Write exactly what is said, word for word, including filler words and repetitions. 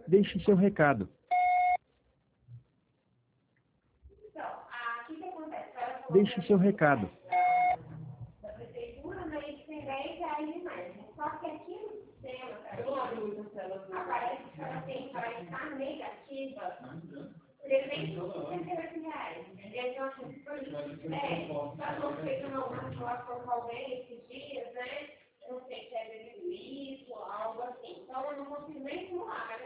Deixe seu recado. Então, aqui o que acontece? Ela falou Deixe seu recado. da prefeitura, mas tem dez reais de mais. Só que aqui no sistema, aparece que ela tem para estar negativa trezentos e sessenta e oito reais. Então, assim, por isso, é, só não fez uma manipulação com alguém esses dias, né? Eu não sei se é devido isso, algo assim. Então, eu não consigo nem simular.